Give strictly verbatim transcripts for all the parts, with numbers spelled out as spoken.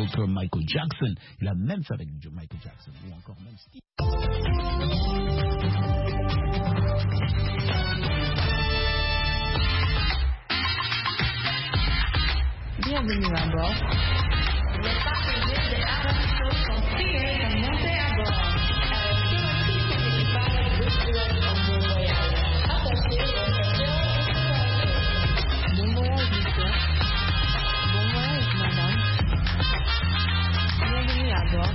avec euh, Michael Jackson. Il a même fait avec Michael Jackson. Ou encore même Steve. Bienvenue à bord. Les passagers de Adam Show sont priés de monter à bord. Avec tout le type d'équipage de Stewart en bon voyage. Attachez vos ceintures de sécurité. Bon voyage, monsieur. Bon voyage, madame. Bienvenue à bord.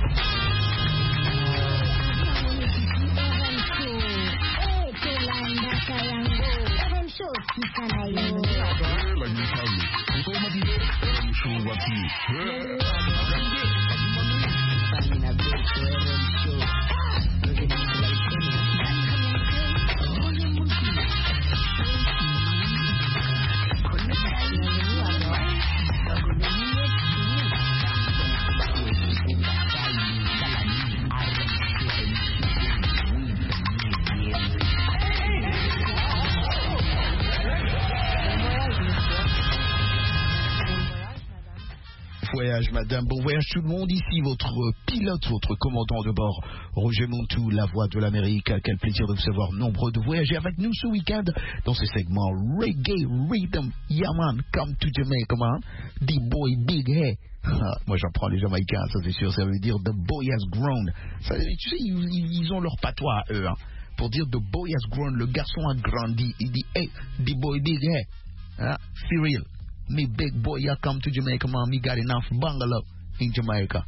Voyage, madame. Bon voyage tout le monde. Ici, votre pilote, votre commandant de bord, Roger Montou, la voix de l'Amérique. Quel plaisir de vous savoir nombreux de voyager avec nous ce week-end dans ce segment Reggae Rhythm. Yeah man, come to Jamaica man. The boy big hey. Ah, moi j'en prends les Jamaïcains, ça c'est sûr. Ça veut dire the boy has grown. Ça, tu sais, ils, ils ont leur patois à eux. Hein, pour dire the boy has grown, le garçon a grandi. Il dit hey, the boy big hey. Hein, for real. Me big boy, I come to Jamaica, man. Me got enough bungalow in Jamaica.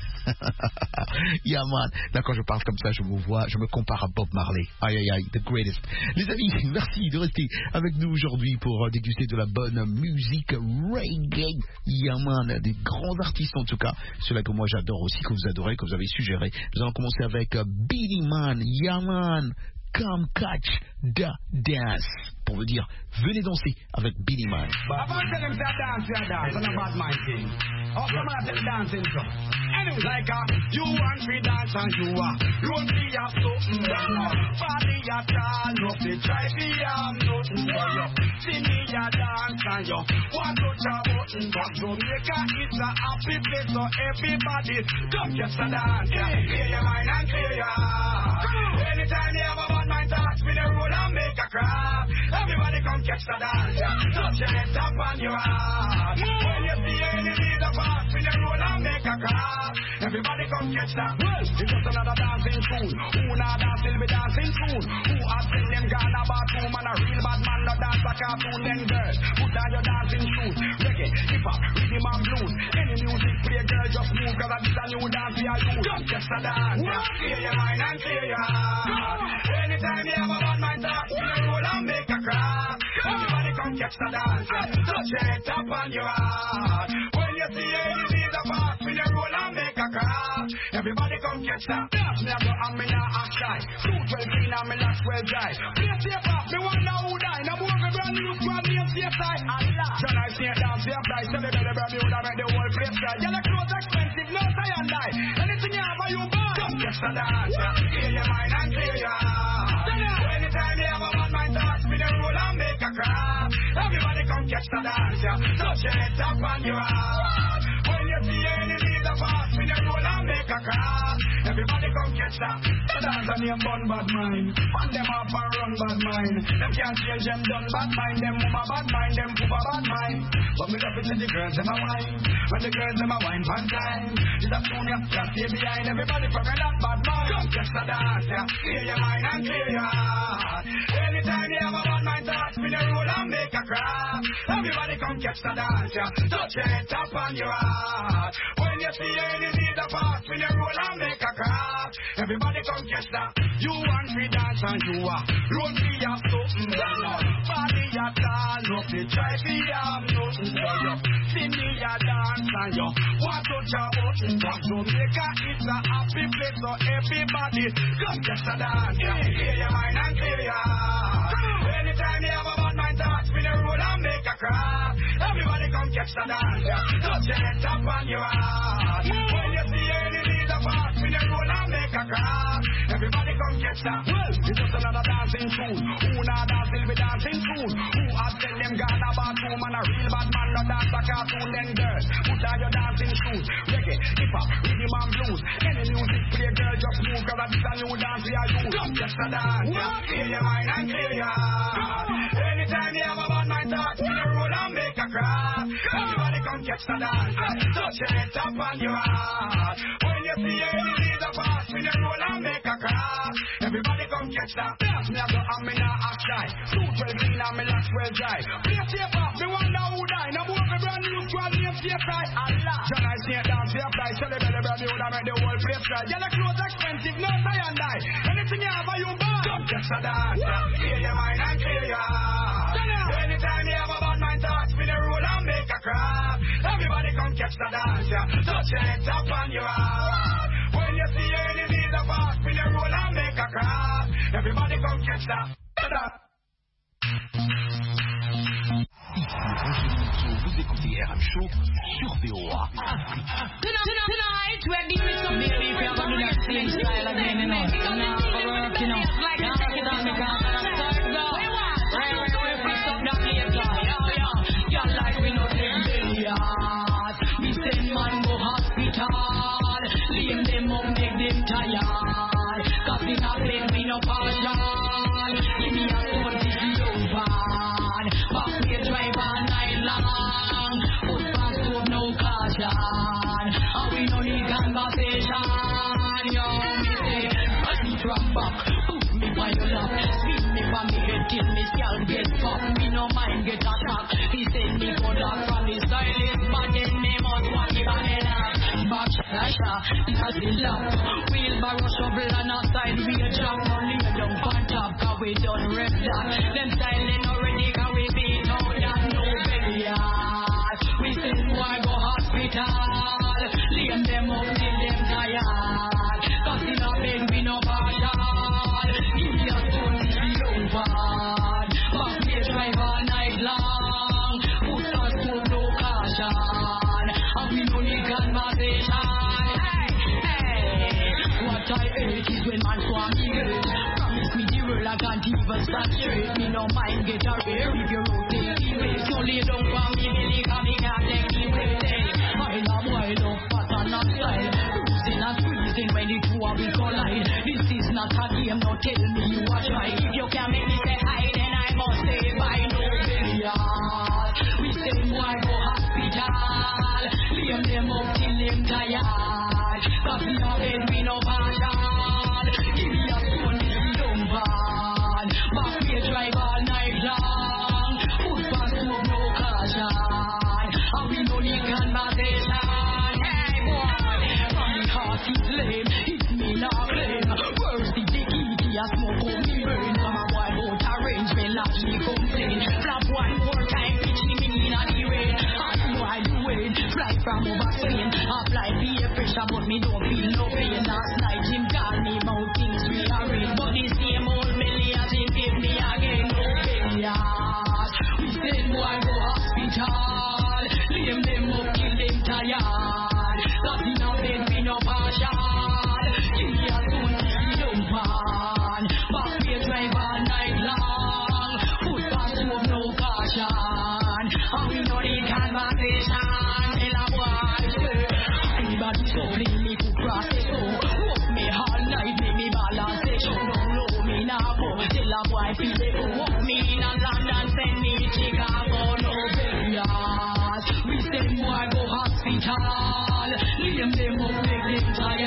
Yeah, man. Là, quand je parle comme ça, je me vois, je me compare à Bob Marley. Aïe, aïe, aïe, the greatest. Les amis, merci de rester avec nous aujourd'hui pour euh, déguster de la bonne musique reggae. Yeah, man. Des grands artistes, en tout cas. Ceux-là que moi j'adore aussi, que vous adorez, que vous avez suggéré. Nous allons commencer avec uh, Beenie Man. Yeah, man. Come catch the dance. Pour vous dire, venez danser avec Beenie Man. Avant de them say dance, you dance, and a bad mind thing. Oh, come on, tell dancing so. Anyway, like a, you want free dance and you are, run free of something down. Party at all, no fi try fi am nothing for you. See me a dance and you want to touch a button, but Jamaica is a happy place, so everybody come get a dance. Yeah. Clear your mind and clear your heart. Anytime you have a bad mind, touch me the road and make a crowd. Everybody come catch the dance, yeah. Touch your head up on your heart. When you see any leader pass in the road and make a call, everybody come catch that. It's just another dancing tune. Who not dance will be dancing soon. Who has seen them gone about two man, a real bad man, no dance a cartoon. Then girls, put on your dancing shoes. Reggae, hip hop, rhythm and blues. Any music play, girl, just move, cause this is a new dance we are doing. Come catch the dance, yeah. Clear your mind and clear your heart. Anytime you have a bad mind, talk in the road and make a crowd. Everybody come catch the dance, yeah. Touch your head up on your heart. When you see any leader pass in the road and make a crowd, everybody come catch that. Dance me a go and me not act shy. Suit well clean and me last well dry. Play safe off, me wonder who die. Now move a brand new squad, me a safe side. Allah, so nice see a dance, safe price. Tell me belly brand new, that make the whole place dry. Yeah, the clothes expensive, no tie and die. Anything you have, you buy. Come catch the dance, yeah. Clear your mind and clear your heart. Anytime you have a bad mind, touch me the roll and make a crowd. Everybody come catch the dance, yeah. Touch your head up on your heart. When you see any leader pass me the roll and make a crowd, everybody come catch that. The dance on your bun bad mind. Man them up and run bad mind. Them can't change them done bad mind. Them mama bad mind, them poopa bad mind. But me love it when the girls them a wine. When the girls them a wine one time, it's a tune you can't stay behind. Everybody from that bad mind, come catch the dance, yeah. Clear your mind and clear your heart. Anytime you have a bad mind, touch me the roll and make a crowd. Everybody come catch the dance, yeah. Touch your head up on your heart. When you see any leader pass me the roll and make a crowd, everybody come catch that. You want free dance and you are run free of something down. Body at all, no fi try fi have nothing for you. See me a dance and you want to touch a button, but Jamaica is a happy place, so everybody come catch the dance, yeah. Clear your mind and clear your heart. Anytime you have a bad mind, touch me the road and make a crowd. Everybody come catch the dance, yeah. Touch your head up on your heart. When you see any leader pass me the road and make a crowd, everybody come catch that. Well, it's just another dancing tune. Who not dance will be dancing soon. Who has seen them gone about two man, a real bad man, no dance a a cartoon, then girls, put on your dancing shoes. Reggae, hip-hop, rhythm and blues. Any music play, girl, just move, cause this a new dance we are you. Come just a dance, yeah. Clear your mind and clear your heart. Anytime you have a bad mind talk, you roll and make a crack. Everybody come catch the dance, touch your head up on your heart. When you see any leader pass, when you roll and make a crack. Everybody come catch that dance, me a go and me not act shy. Suit well clean and me locks well dry. Play safe off, me wonder who die. Now move me brand new squad, name safe side. Allah, John I see a dance, safe fly. Sell the belly brand new, that make the whole place dry. Get the clothes expensive, no tie and die. Anything you have, you buy. Come catch the dance, clear your mind and clear your heart. Anytime you have a bad mind thoughts, me the roll and make a crap. Everybody come catch the dance, touch your head up on your heart. When you see any need of us, me the roll and make a crap. Everybody come catch that. Vous écoutez R M Show sur V O A. Tonight, we're doing some baby if you're gonna do that same style again, you know. It's not gonna work, you know. Like a take it on the ground and I'm sorry, go. Right, right, right, fix up that later. Yo, yo, y'all like we know them billiard. We send man go hospital. Leave them up, make them tired. Cause in a plane we no partial. Give me a soul, this is over. Back we drive all night long. Put fast to no caution. And we no need conversation. Yo, me say, I need to back. Put me by your lap. Spin me from me head till me scalp get popped. Me no mind get attacked. He said me go down from the stylist, but then me must walk it on the lap. Back slasher, that's the lap. Wheelbarrow shovel on our side. We a jump on the down on top. Cause we done rep that. Them styling already cause we beat out that no belly yard. We send boy go hospital. Leave them up till them tired. Cause in a bed we no partial. Give me a stone to be over. Back we drive all night long. Put us to no caution. And we no need conversation. Hey, hey. What I hate is when man swarm me good. Promise me the world I can't even stand straight. Me no mind get a rare if you rotate the way. So lay down for me, belly cause me can't take the way. I love boy love pattern and style. Losing and squeezing when the two of we collide. This is not a game, no tell me you are try. If you can't make me say hi, then I must say bye. No billiard. We say boy go hospital. Leave them up till them tired. Cause in a bed we no partial. Give me a stone if we don't burn. Back we drive all night long. Put fast to no caution. And we no need conversation. Hey boy, from the heart is lame. It's me not claim. Worse the dignity I smoke on me brain. Come a boy out a range, me largely complain. Flap one more time, pitch me in a the rain. And you I do it, fly from over Spain. Apply peer pressure but me don't feel no pain. Last night him call me about things we are in. But the same old millions he give me again. No billiard. We said boy go hospital. Leave them up till them tired. Cause in a bed we no partial. Give me a stone if we don't burn. Back we drive all night long. Put fast to no caution. And we no need conversation. Tell a boy say anybody so clean me to cross the show. Walk me all night make me balance the show. Don't low me now go. Tell a boy feel it go. Walk me in a London send me Chicago. No billiard. We send boy go hospital. Leave them up make them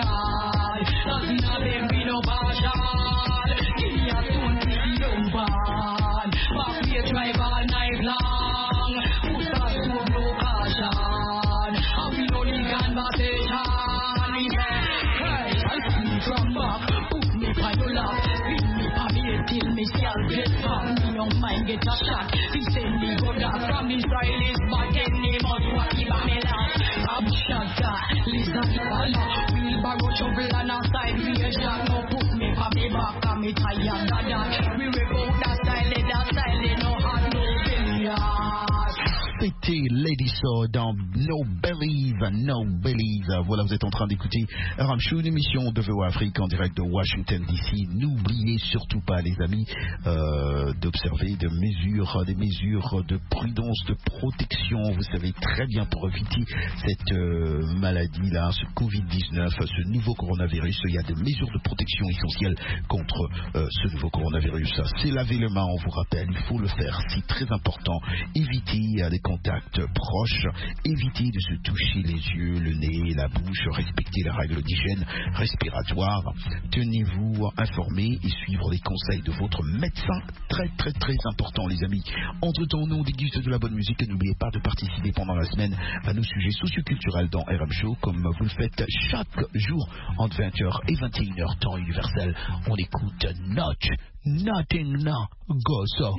tired. Cause in a bed we no partial. Give me a stone if we don't burn. Back we drive all night long. Put us to no caution. And we no need conversation. We say, hey, I see me from back. Put me by your lap. Spin me by me head till me scalp get pop. Me no mind get a shot. We send me go down from the stylist. But then me must walk it by me lap. I'm shot that. Listen to Allah. Wheelbarrow shovel on our side. We a shot. No put me by me back. And me tired of that. We rip out that style. That style. No hard no billiard. Péter les Lady So dans No Believe, No Believe. Voilà, vous êtes en train d'écouter R M Show, une émission de V O A Afrique en direct de Washington D C. N'oubliez surtout pas, les amis, euh, d'observer des mesures, des mesures de prudence, de protection. Vous savez très bien, pour éviter cette euh, maladie-là, ce covid dix-neuf, ce nouveau coronavirus, il y a des mesures de protection essentielles contre euh, ce nouveau coronavirus. C'est laver les mains, on vous rappelle, il faut le faire, c'est très important. Évitez les contacts proches, évitez de se toucher les yeux, le nez, la bouche, respectez les règles d'hygiène respiratoire. Tenez-vous informés et suivre les conseils de votre médecin, très très très important, les amis. Entre-temps, nous on déguste de la bonne musique et n'oubliez pas de participer pendant la semaine à nos sujets socioculturels dans R M Show, comme vous le faites chaque jour entre vingt heures et vingt et une heures temps universel. On écoute Notch, Nothing No Go So.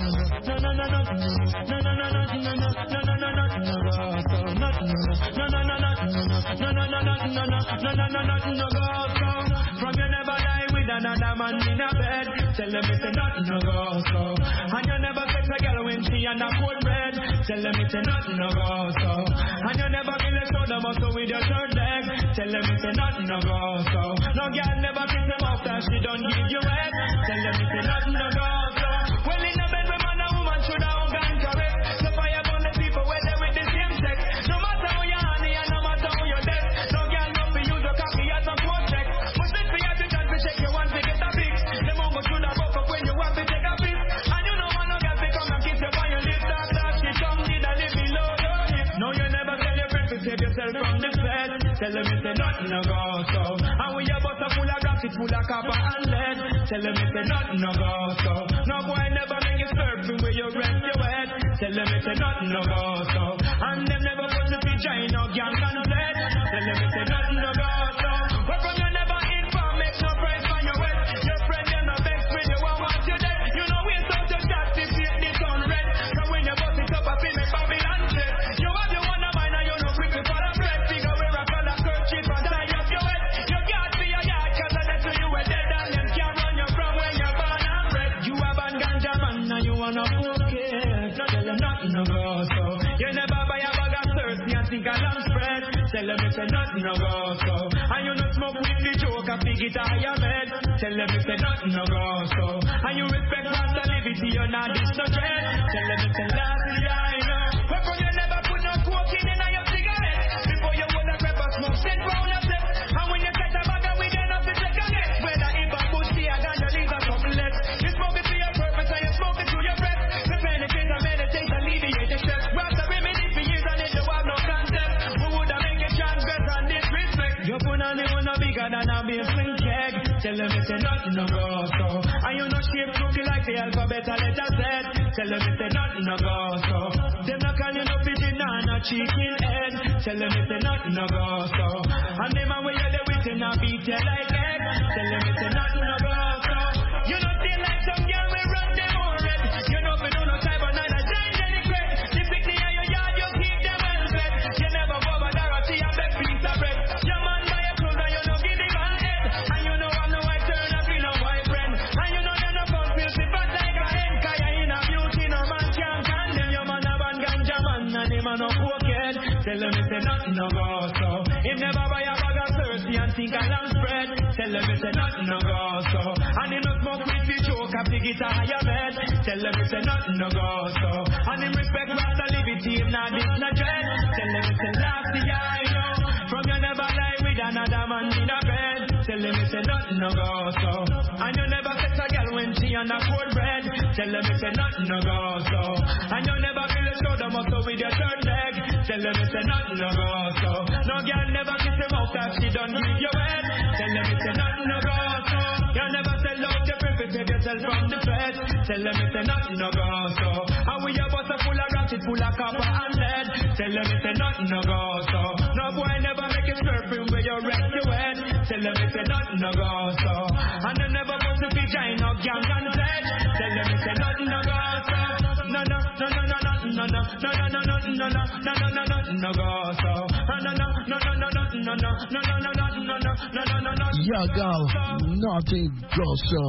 From you never lie with another man in a bed. Tell them it's a nothing no go so. And you never sex a girl when she and a cold bread. Tell them it's a nothing no go so. And you never kill a soda muscle with your third leg. Tell them it's a nothing no go so. No girl never kiss them after she don't give you head. Tell them it's a nothing no go so. Well in a bed, man and woman should have hung and correct. So fire upon the people where they with the same sex. No matter how you honey and no matter how you dead. No girl not for use your cocky as a coat check. But let me have the chance to check you want to get a fix. The mama should have woke up when you want to take a piss. And you know one no girl to come and kiss you on your lips. That that she tongue did a live below your hip. No you never tell your friends to save yourself from the bed. Tell them it's a nothing no go so. And when your butter full of gas, it's full of copper and lead. Tell them it's a nothing no go so. No boy never make you surfing where you rest your head. Tell them it's a nothing no go so. And them never put the vagina or gang and dead. Tell them it's a nothing no go so. But from you never inform, make no price on your head. Your friend you're not best when you want what you dead. You know it's out your shot if you hit this on red. So when you bust it up, I feel me Babylon shit. You have your one of mine and you know quick for the bread. Figure where I call a kerchief and tie up your head. You can't see your yard cause I let you were dead. And them can't run you from when you're born and bred. You have a ganja man and you wanna poke it. Tell them nothing no go so. You never buy a bag of thirsty and think a long spread. Tell them it's a nothing no go so. And you not smoke with the joke and big it on your bed. Tell them it's a nothing no go so. And you respect rasta liberty, you're not this no dread. Tell them it's a last I know. But from you never put no cocaine in your cigarette. Before you would have ever smoke, send round yourself. And when you catch a bag of weed, enough to take a get. Whether if a bush tea or ganja leaves or something less. You smoke it to your purpose and you smoke it to your breath. The benefits of meditation alleviate the stress. Rasta remedy for years and it you have no concept. Who would have make you transgress and disrespect? You put on the one bigger than a basement keg. Tell them it's a nothing no go so. And you know shape looking like the alphabet a letter Z. Tell them it's a nothing no go so. Them not calling you no pigeon and a chicken head. Tell them it's a nothing no go so. And them a way you the wit and a beat you like egg. Tell them it's a nothing no go so. You know feel like some girl will run them all red. You know we do no type of neither change any credit. The picnic in your yard you keep them well fed. You never go over there or see a big piece of bread. Your man buy a clothes and you know give him an head. And you know I'm no white turn up in no white friend. And you know you're no fun feel si fat like a hen. Cause you in a beauty no man can't condemn. Your man a ban ganja man and him a no cokehead. Tell him it's a nothing no go so. Him never buy a bag of thirsty and think a long spread. Tell him it's a nothing no go so. And him no smoke with the joke and big it on your bed. Tell him it's a nothing no go so. And him respect rasta liberty, him not this no dread. Tell him it's a last thing I know. From you never lie with another man in a bed. Tell him it's a nothing no go so. And you never sex a girl when she on a cold bread. Tell him it's a nothing no go so. And you never feel a shoulder muscle with your third leg. Tell him it's a nothing no go so. No girl never kiss him out after she done give your head. Tell him it's a nothing no go so. You never sell out your preference, save yourself from the fed. Tell him it's a nothing no go so. And with your butter full of ratchet, full of copper and lead. Tell him it's a nothing no go so. No boy never make you surfing where you rest your head. Tell him it's a nothing no go so. And they never put the vagina or gang and dead. Tell him it's a nothing no go so. No no no no no no no no no no no no no no no no no no go so. No no no no no no no no no no no no no no no no no. Yo, go, nothing go so.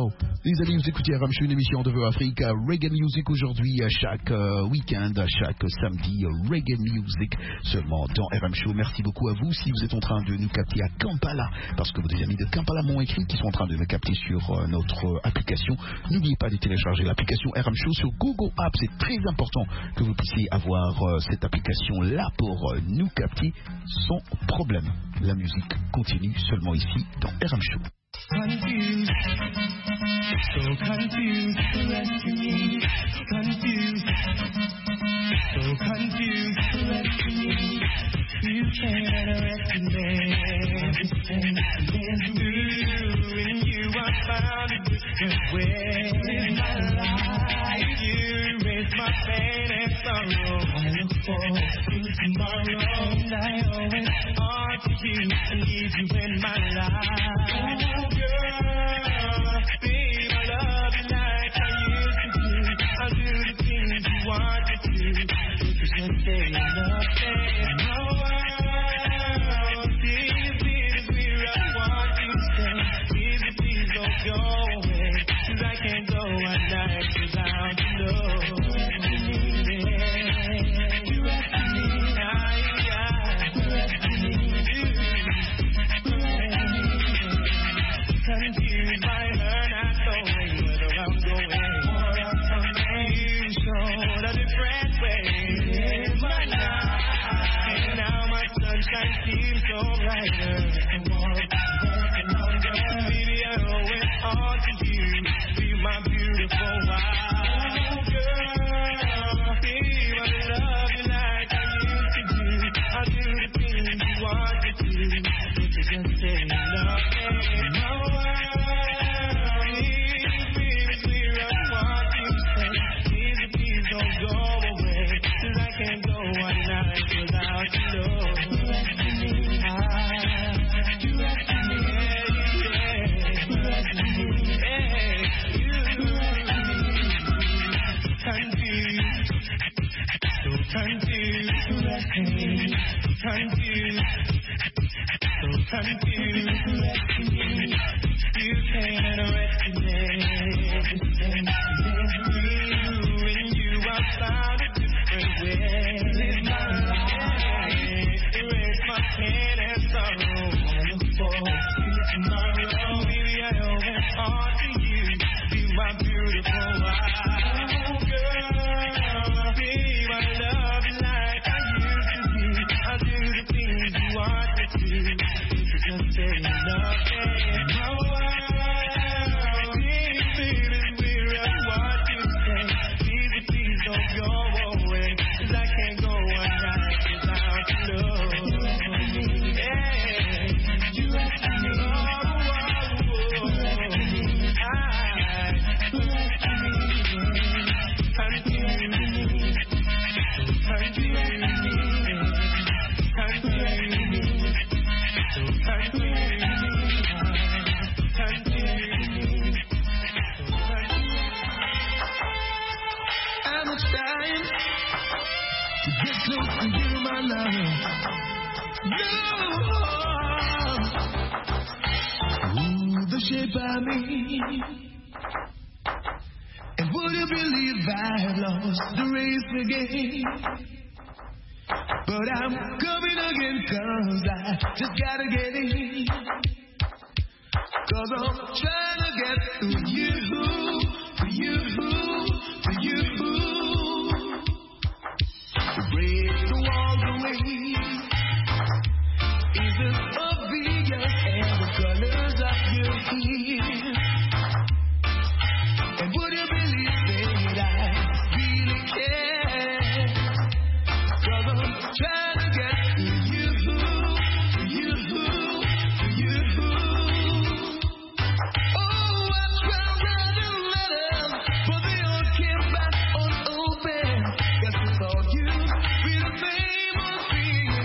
Les amis, vous écoutez R M Show, une émission de Vœux Afrique, Reggae Music aujourd'hui, à chaque euh, week-end, à chaque samedi, Reggae Music seulement dans R M Show. Merci beaucoup à vous si vous êtes en train de nous capter à Kampala, parce que vos amis de Kampala m'ont écrit qu'ils sont en train de nous capter sur euh, notre euh, application. N'oubliez pas de télécharger l'application R M Show sur Google Apps. C'est très important que vous puissiez avoir euh, cette application-là pour euh, nous capter sans problème. La musique continue seulement ici dans R M Show. Confused, so confused, rescue me. Confused, so confused, rescue me. You can't recognize you, and you I found a different way. In my life, you erase my pain and sorrow. I look forward to tomorrow, and I owe it all to you and need you in my life.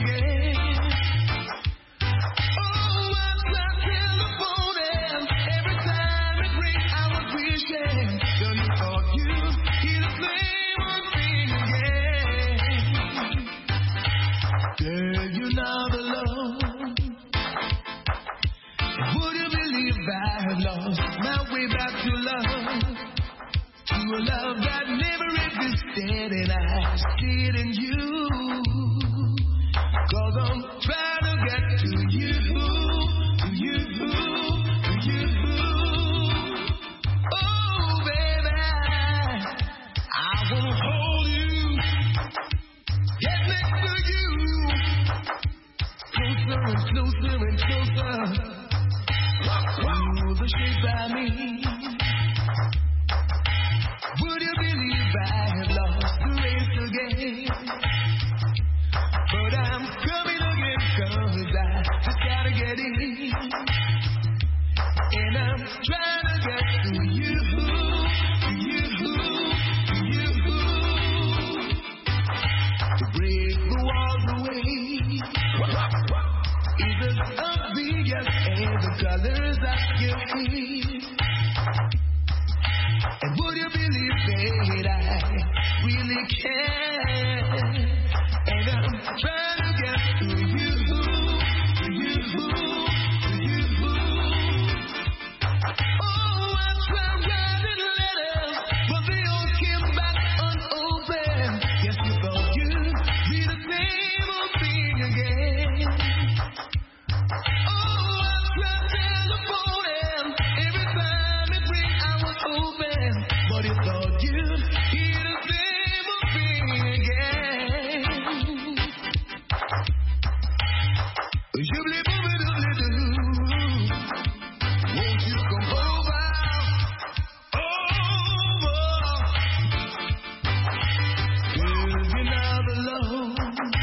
Every a love that never existed, and I see it in you. Cause I'm trying to get to you, to you, to you. Oh, baby, I wanna hold you, get next to you, closer and closer and closer. You the shape I need. Would you believe I have lost the race again? But I'm coming again, cause I just gotta get in. And I'm trying to get to you, to you, to you. To break the walls away is as obvious as the colors that you see. And would you believe that I really care? And I'm trying to get to you, to you, to you. Oh, I tried writing letters, but they all came back unopened. Guess you thought you'd be the same old thing again. Oh, I tried telephoning every time it rang, I was open, but you thought you'd hear the same old thing again. Jubbly booby doobly doo. Won't you come over? Over. Girl, you're not alone.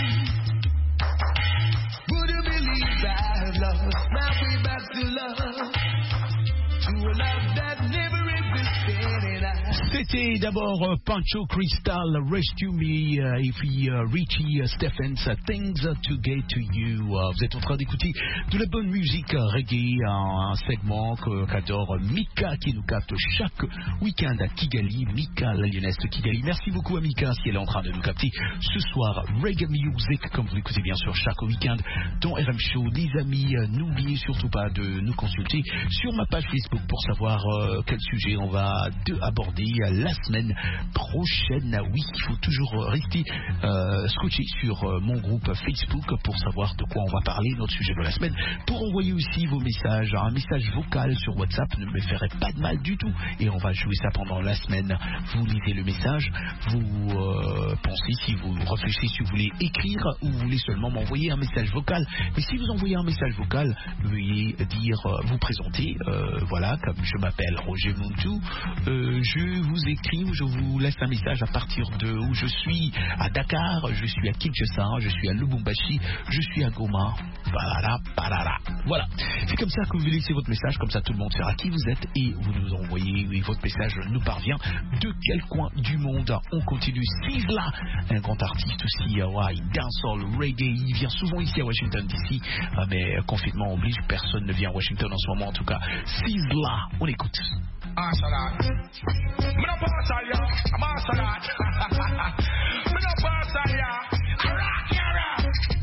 Would you believe I've lost my way back to love? To a love that never existed, and I. C'était d'abord euh, Pancho Crystal, Rescue Me, euh, et puis euh, Richie Stephens, Things to Get to You. Euh, vous êtes en train d'écouter de la bonne musique euh, reggae, un, un segment que, qu'adore Mika, qui nous capte chaque week-end à Kigali. Mika, la lyonnaise de Kigali. Merci beaucoup à Mika si elle est en train de nous capter ce soir. Reggae Music, comme vous l'écoutez bien sûr chaque week-end dans R M Show. Les amis, euh, n'oubliez surtout pas de nous consulter sur ma page Facebook pour savoir euh, quel sujet on va de aborder la semaine prochaine. Oui, il faut toujours rester euh, scotché sur euh, mon groupe Facebook pour savoir de quoi on va parler, notre sujet de la semaine. Pour envoyer aussi vos messages, un message vocal sur WhatsApp ne me ferait pas de mal du tout. Et on va jouer ça pendant la semaine. Vous lisez le message, vous euh, pensez, si vous réfléchissez, si vous voulez écrire ou vous voulez seulement m'envoyer un message vocal. Mais si vous envoyez un message vocal, veuillez dire, euh, vous présenter, euh, voilà, comme je m'appelle Roger Muntu, euh, je vous écris ou je vous laisse un message à partir de où je suis à Dakar, je suis à Kinshasa, je suis à Lubumbashi, je suis à Goma. Voilà, voilà. Voilà. C'est comme ça que vous laissez votre message, comme ça tout le monde saura qui vous êtes et vous nous envoyez, et votre message nous parvient de quel coin du monde. On continue. Sizzla, un grand artiste aussi, ouais, dancehall, reggae, il vient souvent ici à Washington D C, mais confinement oblige, personne ne vient à Washington en ce moment en tout cas. Sizzla, on écoute. Ah, salat. Me no pass all ya. I'm a salat. Me no pass all ya. I rock ya rock.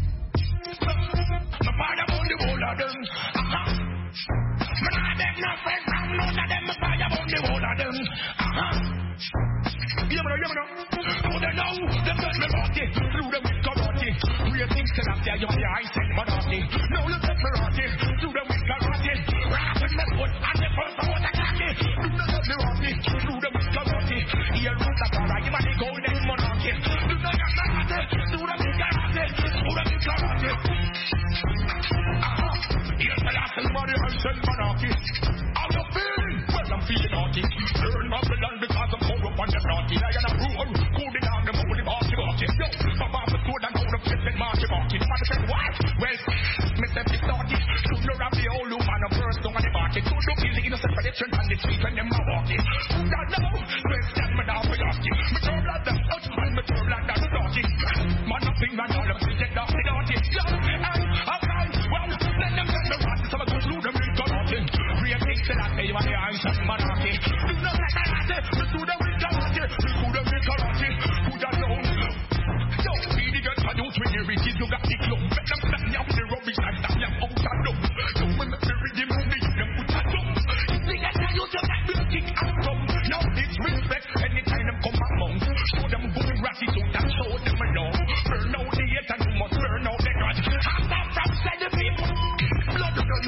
Me fire on the whole of them. Uh-huh. Me not beg no friend from none of them. Me fire on the whole of them. Uh-huh. Yeah, me know, yeah, me know. Oh, they know. Them done me naughty. Through them with karate. Real things till I'm there. You want the high set me naughty. Now look at me naughty. Through them with karate. Rap with me foot and the first one I got me. Do not let me naughty. Through them with karate. Here roots are far. Give me the golden monarchy. Do not get me naughty. Through them with karate. Through them with karate. Uh-huh. Here's the last money I send monarchy. How you feeling? Well, I'm feeling naughty. Turn up the land because I'm over on the naughty. I am a rule. Cool it down, them holy marchy marchy. Yo, my mom was good and now the flipping marchy marchy. The man said, what? Well, me say it's naughty. Should not have the old woman of first down on the market. Should not kill the innocent for the children and the street when them are walking. Who that know? Well, stand me down for naughty. Me turn like them out and me turn like that naughty. Man, nothing man, all of them get down the naughty. Yo, and okay, well, let them get the naughty. So I go through them in karate. Real things that I say, you are the eyes of monarchy.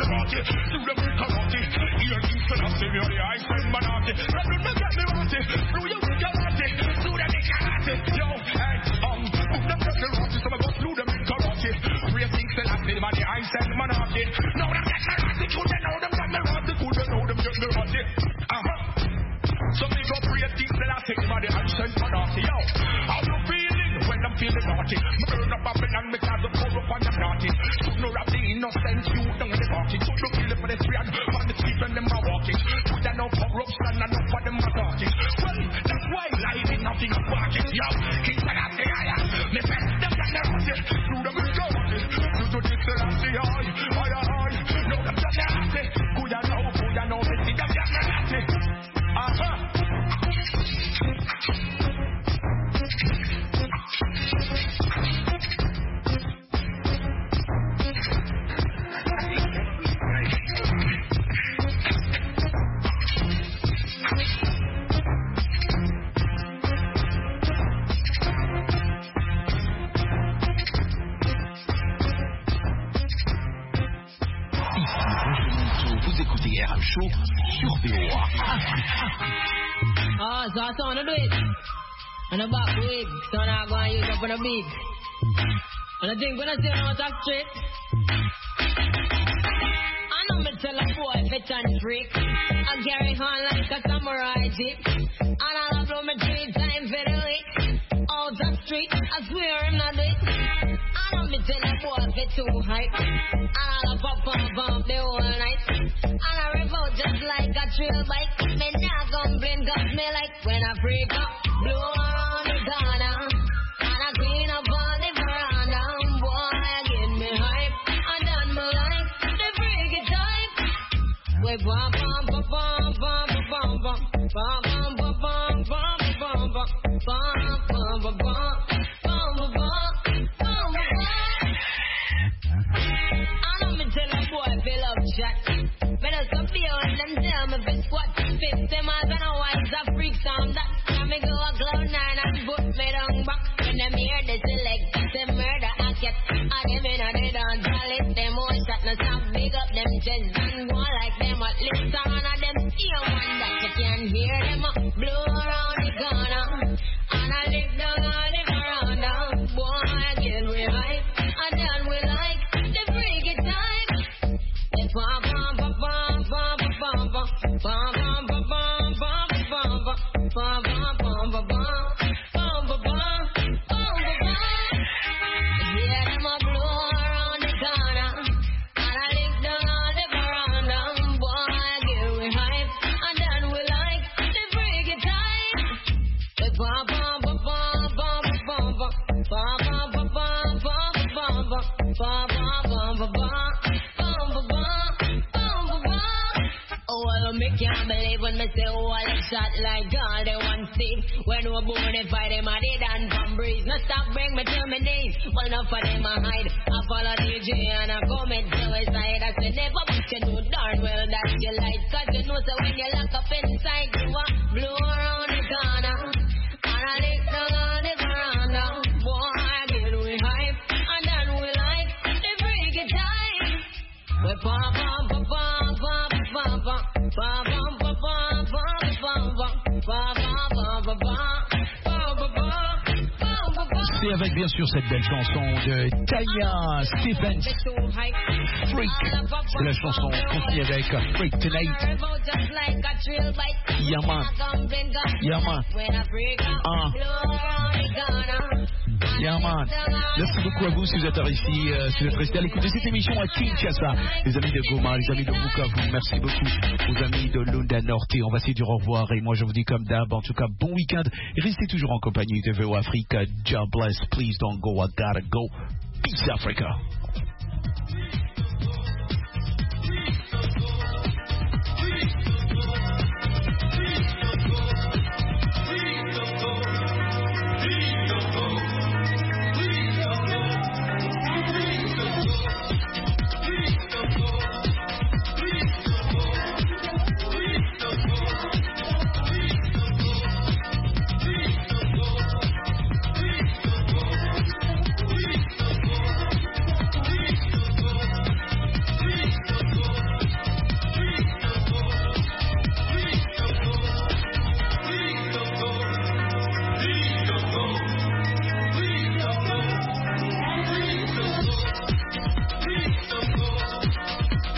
party. Do them with karate. Here in Selassie, me on the ice and manati. Let them get me party. Do you with karate? Do them with karate. Yo, hey, um, do them get me party. So I go do them with karate. Racing Selassie, man, the ice and manati. Now them get karate. Could they know them get me party? Could they know them get me party? Uh-huh. So we go racing Selassie, man, the ice and manati. Yo, how you feeling when I'm feeling naughty? Me burn up Babylon because the power up on them naughty. You know that the innocent you down in the party. So you feel it for the street and the street when them are walking. With that no corruption and no for them are talking. Well, that's why life is nothing of walking. Yo, King Selassie, I am. Me say, them get their naughty. Do them with naughty. Do do this Selassie, I, I, I. No, them get their naughty. Good ya know, good ya know. Me see them get their naughty. Uh-huh. Vous écoutez R M Show sur V O A. Oh, so I want to do it. And the back wig, so now I'm going to use up on the beat. And I think when I say I'm talk straight, I know me tell a boy fit and freak. I carry on like a samurai jeep. And I'll blow me three times for the week. Out the street, I swear I'm not it. I know me tell a boy fit too hype. And I'll pop pump pump the whole night. And I revolt just like a trail bike. Me not complain cause me like when I freak up. Blow around the corner. And I clean up all the veranda. Boy, get me hype. I done my life. The freaky type. We bum bum bum bum bum bum bum bum bum bum bum bum bum bum bum bum bum bum bum. I know me tell a boy fill up chat. Better some beer and them tell me fi squat. Fix them as I know why it's a freak sound that. Can me go a cloud nine and put me down back. When them hear the select, them murder a cat. And them inna the dance, all it them all shot. No stop big up them chest and go like them at least. And one of them see one that you can hear them up. Blow around the corner. And I lift down all the veranda. Boy, get we hype. And then we like the freaky type. It's bum bum bum bum bum bum bum bum bum bum bum bum bum bum bum bum bum bum bum. Yeah, them a blow around the corner. And I lift down all the veranda. Boy, get we hype. And then we like the freaky type. It's bum bum bum bum bum bum bum bum bum bum bum bum bum bum bum bum bum. Oh, well, me can't believe when me say, oh, I shot like all they want Steve. When we born, they fight them, I did and from breeze. No stop, bring me to my knees. Well, enough for them, I hide. I follow D J and I commit suicide. I say, never want you know darn well that you like. Cause you know, so when you lock up inside, you want blow around the corner. And I lick down on the veranda. Boy, I get we hype. And then we like the freaky time. We pump, pump, pump, pump, pump. C'est avec bien sûr cette belle chanson de Tanya Stephens, Freak. C'est la chanson confiée avec Freak Tonight. Yaman, Yaman, ah, Yaman. Merci beaucoup à vous si vous êtes ici, euh, si vous êtes restés à l'écouter cette émission à Kinshasa. Les amis de Goma, les amis de Bukavu, merci beaucoup aux amis de Lunda Norte. On va se dire au revoir et moi je vous dis comme d'hab, en tout cas bon week-end et restez toujours en compagnie de V O Africa. God bless, please don't go, I gotta go. Peace Africa.